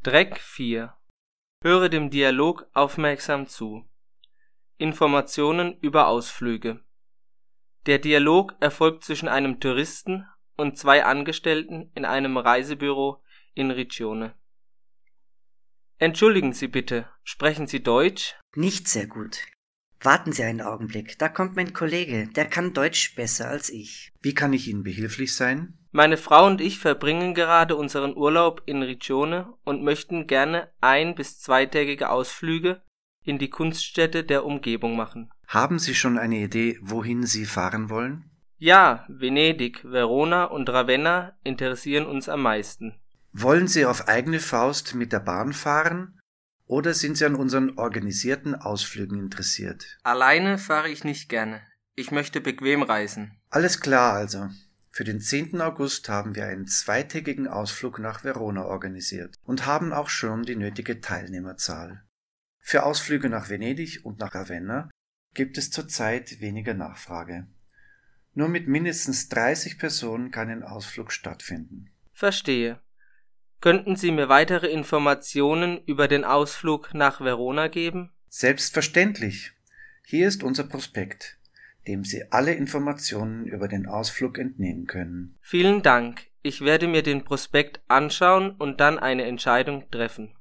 Dreck 4. Höre dem Dialog aufmerksam zu. Informationen über Ausflüge. Der Dialog erfolgt zwischen einem Touristen und zwei Angestellten in einem Reisebüro in Riccione. Entschuldigen Sie bitte, sprechen Sie Deutsch? Nicht sehr gut. Warten Sie einen Augenblick, da kommt mein Kollege, der kann Deutsch besser als ich. Wie kann ich Ihnen behilflich sein? Meine Frau und ich verbringen gerade unseren Urlaub in Riccione und möchten gerne 1- bis 2-tägige Ausflüge in die Kunststädte der Umgebung machen. Haben Sie schon eine Idee, wohin Sie fahren wollen? Ja, Venedig, Verona und Ravenna interessieren uns am meisten. Wollen Sie auf eigene Faust mit der Bahn fahren oder sind Sie an unseren organisierten Ausflügen interessiert? Alleine fahre ich nicht gerne. Ich möchte bequem reisen. Alles klar also. Für den 10. August haben wir einen 2-tägigen Ausflug nach Verona organisiert und haben auch schon die nötige Teilnehmerzahl. Für Ausflüge nach Venedig und nach Ravenna gibt es zurzeit weniger Nachfrage. Nur mit mindestens 30 Personen kann ein Ausflug stattfinden. Verstehe. Könnten Sie mir weitere Informationen über den Ausflug nach Verona geben? Selbstverständlich. Hier ist unser Prospekt, dem Sie alle Informationen über den Ausflug entnehmen können. Vielen Dank. Ich werde mir den Prospekt anschauen und dann eine Entscheidung treffen.